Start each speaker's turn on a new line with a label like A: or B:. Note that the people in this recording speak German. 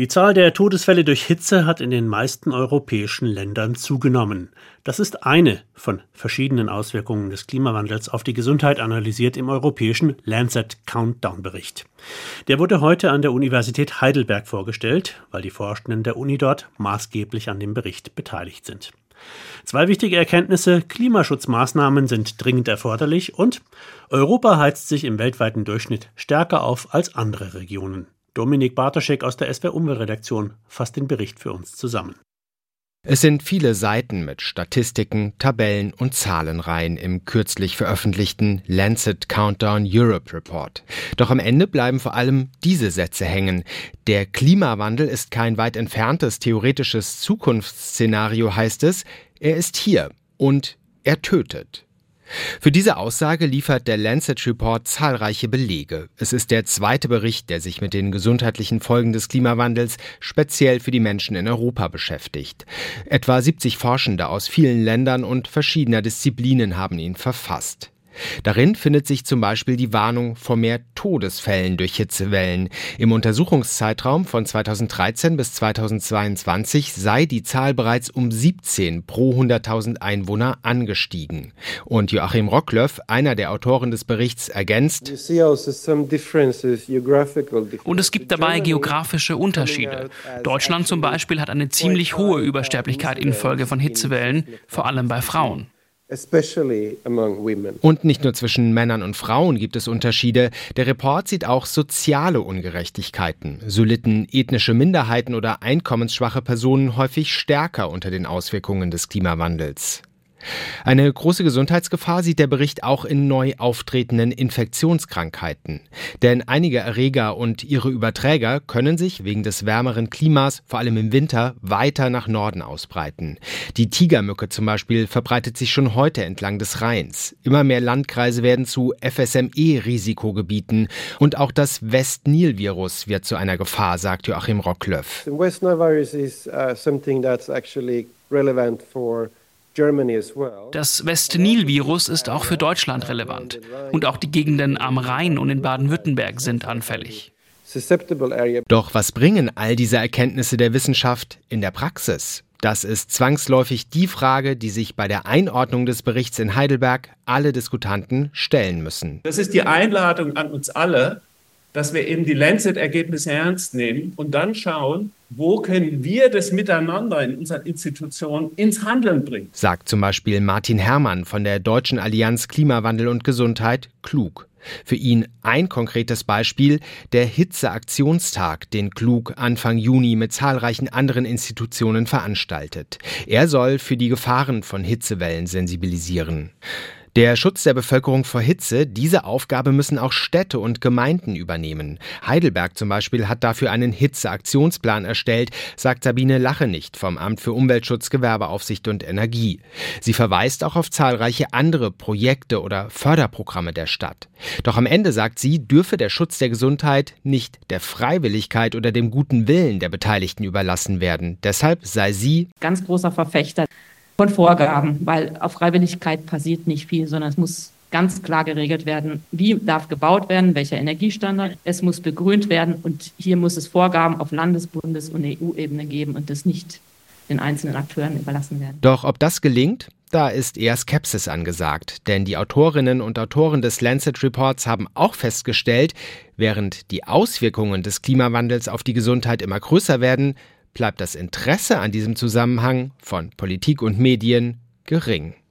A: Die Zahl der Todesfälle durch Hitze hat in den meisten europäischen Ländern zugenommen. Das ist eine von verschiedenen Auswirkungen des Klimawandels auf die Gesundheit analysiert im europäischen Lancet Countdown-Bericht. Der wurde heute an der Universität Heidelberg vorgestellt, weil die Forschenden der Uni dort maßgeblich an dem Bericht beteiligt sind. 2 wichtige Erkenntnisse: Klimaschutzmaßnahmen sind dringend erforderlich und Europa heizt sich im weltweiten Durchschnitt stärker auf als andere Regionen. Dominik Bartoschek aus der SWR-Umweltredaktion fasst den Bericht für uns zusammen.
B: Es sind viele Seiten mit Statistiken, Tabellen und Zahlenreihen im kürzlich veröffentlichten Lancet Countdown Europe Report. Doch am Ende bleiben vor allem diese Sätze hängen. Der Klimawandel ist kein weit entferntes theoretisches Zukunftsszenario, heißt es. Er ist hier und er tötet. Für diese Aussage liefert der Lancet Report zahlreiche Belege. Es ist der 2. Bericht, der sich mit den gesundheitlichen Folgen des Klimawandels speziell für die Menschen in Europa beschäftigt. Etwa 70 Forschende aus vielen Ländern und verschiedener Disziplinen haben ihn verfasst. Darin findet sich zum Beispiel die Warnung vor mehr Todesfällen durch Hitzewellen. Im Untersuchungszeitraum von 2013 bis 2022 sei die Zahl bereits um 17 pro 100.000 Einwohner angestiegen. Und Joachim Rocklöff, einer der Autoren des Berichts, ergänzt:
C: Und es gibt dabei geografische Unterschiede. Deutschland zum Beispiel hat eine ziemlich hohe Übersterblichkeit infolge von Hitzewellen, vor allem bei Frauen.
B: Und nicht nur zwischen Männern und Frauen gibt es Unterschiede. Der Report sieht auch soziale Ungerechtigkeiten. So litten ethnische Minderheiten oder einkommensschwache Personen häufig stärker unter den Auswirkungen des Klimawandels. Eine große Gesundheitsgefahr sieht der Bericht auch in neu auftretenden Infektionskrankheiten. Denn einige Erreger und ihre Überträger können sich wegen des wärmeren Klimas, vor allem im Winter, weiter nach Norden ausbreiten. Die Tigermücke zum Beispiel verbreitet sich schon heute entlang des Rheins. Immer mehr Landkreise werden zu FSME-Risikogebieten. Und auch das West-Nil-Virus wird zu einer Gefahr, sagt Joachim Rocklöff.
D: The West Nile virus is something that's actually relevant for
C: Das West-Nil-Virus ist auch für Deutschland relevant. Und auch die Gegenden am Rhein und in Baden-Württemberg sind anfällig.
B: Doch was bringen all diese Erkenntnisse der Wissenschaft in der Praxis? Das ist zwangsläufig die Frage, die sich bei der Einordnung des Berichts in Heidelberg alle Diskutanten stellen müssen.
E: Das ist die Einladung an uns alle, dass wir eben die Lancet-Ergebnisse ernst nehmen und dann schauen, wo können wir das Miteinander in unseren Institutionen ins Handeln bringen.
B: Sagt zum Beispiel Martin Herrmann von der Deutschen Allianz Klimawandel und Gesundheit KLUG. Für ihn ein konkretes Beispiel: der Hitzeaktionstag, den KLUG Anfang Juni mit zahlreichen anderen Institutionen veranstaltet. Er soll für die Gefahren von Hitzewellen sensibilisieren. Der Schutz der Bevölkerung vor Hitze, diese Aufgabe müssen auch Städte und Gemeinden übernehmen. Heidelberg zum Beispiel hat dafür einen Hitzeaktionsplan erstellt, sagt Sabine Lachenicht vom Amt für Umweltschutz, Gewerbeaufsicht und Energie. Sie verweist auch auf zahlreiche andere Projekte oder Förderprogramme der Stadt. Doch am Ende, sagt sie, dürfe der Schutz der Gesundheit nicht der Freiwilligkeit oder dem guten Willen der Beteiligten überlassen werden. Deshalb sei sie
F: ganz großer Verfechter von Vorgaben, weil auf Freiwilligkeit passiert nicht viel, sondern es muss ganz klar geregelt werden, wie darf gebaut werden, welcher Energiestandard, es muss begrünt werden und hier muss es Vorgaben auf Landes-, Bundes- und EU-Ebene geben und das nicht den einzelnen Akteuren überlassen werden.
B: Doch ob das gelingt, da ist eher Skepsis angesagt, denn die Autorinnen und Autoren des Lancet Reports haben auch festgestellt, während die Auswirkungen des Klimawandels auf die Gesundheit immer größer werden, bleibt das Interesse an diesem Zusammenhang von Politik und Medien gering.